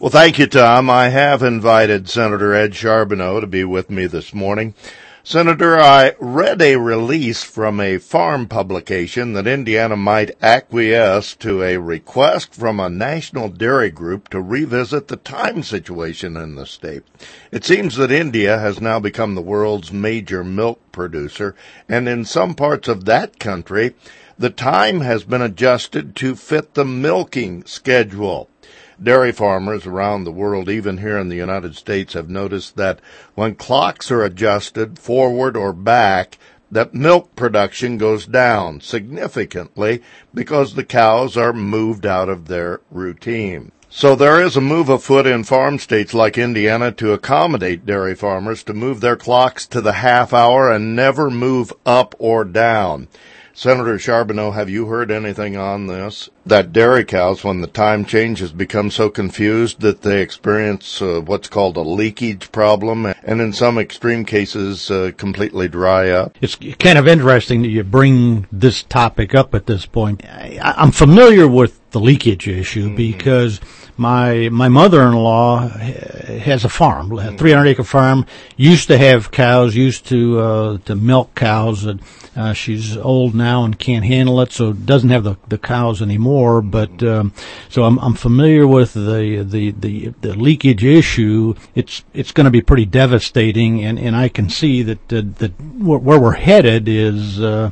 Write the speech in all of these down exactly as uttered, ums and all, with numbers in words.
Well, thank you, Tom. I have invited Senator Ed Charbonneau to be with me this morning. Senator, I read a release from a farm publication that Indiana might acquiesce to a request from a national dairy group to revisit the time situation in the state. It seems that India has now become the world's major milk producer, and in some parts of that country, the time has been adjusted to fit the milking schedule. Dairy farmers around the world, even here in the United States, have noticed that when clocks are adjusted forward or back, that milk production goes down significantly because the cows are moved out of their routine. So there is a move afoot in farm states like Indiana to accommodate dairy farmers to move their clocks to the half hour and never move up or down. Senator Charbonneau, have you heard anything on this? That dairy cows, when the time changes, become so confused that they experience uh, what's called a leakage problem, and in some extreme cases, uh, completely dry up? It's kind of interesting that you bring this topic up at this point. I, I'm familiar with the leakage issue mm-hmm. because my my mother-in-law has a farm, a three hundred acre farm, used to have cows, used to uh, to milk cows. And, uh, she's old now and can't handle it, so doesn't have the, the cows anymore. But um, so I'm I'm familiar with the the, the, the leakage issue. It's it's going to be pretty devastating, and, and I can see that uh, that where we're headed is. Uh,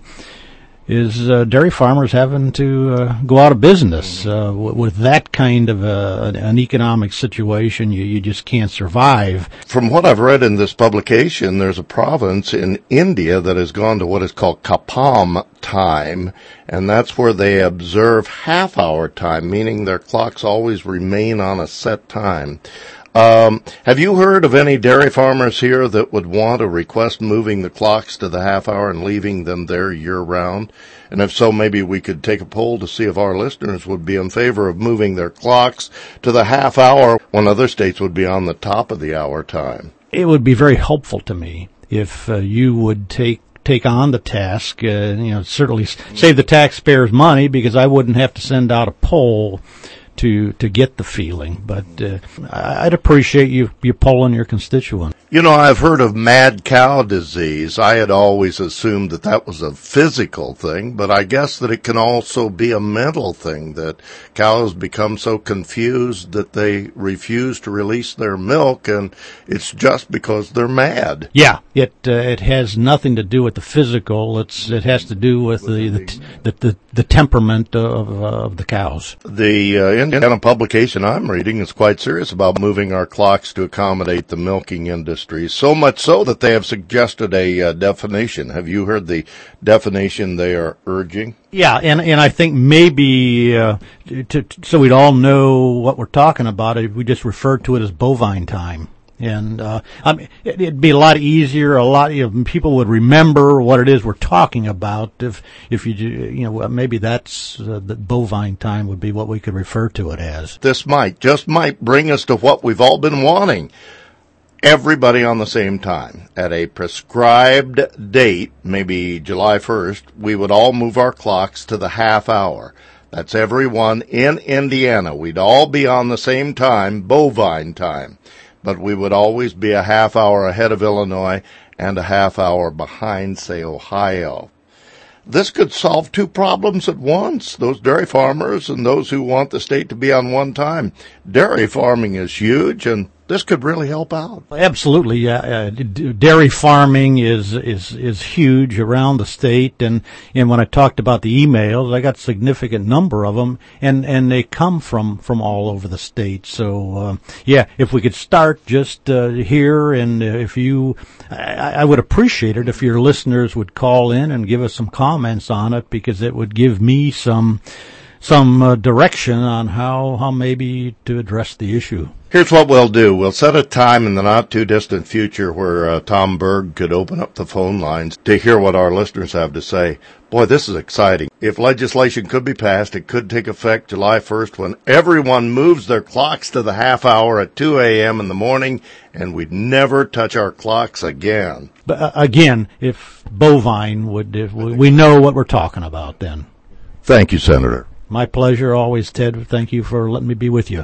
is uh, dairy farmers having to uh, go out of business. Uh, w- with that kind of a, an economic situation, you, you just can't survive. From what I've read in this publication, there's a province in India that has gone to what is called Kapam time, and that's where they observe half-hour time, meaning their clocks always remain on a set time. Um, have you heard of any dairy farmers here that would want to request moving the clocks to the half hour and leaving them there year round? And if so, maybe we could take a poll to see if our listeners would be in favor of moving their clocks to the half hour when other states would be on the top of the hour time. It would be very helpful to me if uh, you would take take on the task, uh, you know, certainly save the taxpayers money, because I wouldn't have to send out a poll to to get the feeling, but uh, I'd appreciate you you polling your constituents. You know, I've heard of mad cow disease. I had always assumed that that was a physical thing, but I guess that it can also be a mental thing, that cows become so confused that they refuse to release their milk, and it's just because they're mad. Yeah, it uh, it has nothing to do with the physical. It's it has to do with, with the, the, the the the temperament of uh, of the cows. The uh, Indiana publication I'm reading is quite serious about moving our clocks to accommodate the milking industry. So much so that they have suggested a uh, definition. Have you heard the definition they are urging? Yeah, and and I think maybe uh, to, to, so we'd all know what we're talking about, we just refer to it as bovine time. And uh, I mean, it, it'd be a lot easier. A lot, you know, people would remember what it is we're talking about if if you you know maybe that's uh, the bovine time would be what we could refer to it as. This might just might bring us to what we've all been wanting. Everybody on the same time at a prescribed date, maybe July first, we would all move our clocks to the half hour. That's everyone in Indiana. We'd all be on the same time, bovine time, but we would always be a half hour ahead of Illinois and a half hour behind, say, Ohio. This could solve two problems at once, those dairy farmers and those who want the state to be on one time. Dairy farming is huge, and this could really help out. Absolutely. Uh, uh, dairy farming is, is, is huge around the state. And, and when I talked about the emails, I got a significant number of them, and, and they come from, from all over the state. So, uh, yeah, if we could start just, uh, here, and if you, I, I would appreciate it if your listeners would call in and give us some comments on it, because it would give me some, some uh, direction on how, how maybe to address the issue. Here's what we'll do. We'll set a time in the not-too-distant future where uh, Tom Berg could open up the phone lines to hear what our listeners have to say. Boy, this is exciting. If legislation could be passed, it could take effect July first when everyone moves their clocks to the half hour at two a.m. in the morning, and we'd never touch our clocks again. But, uh, again, if bovine would, if we, we know what we're talking about then. Thank you, Senator. My pleasure always, Ted. Thank you for letting me be with you.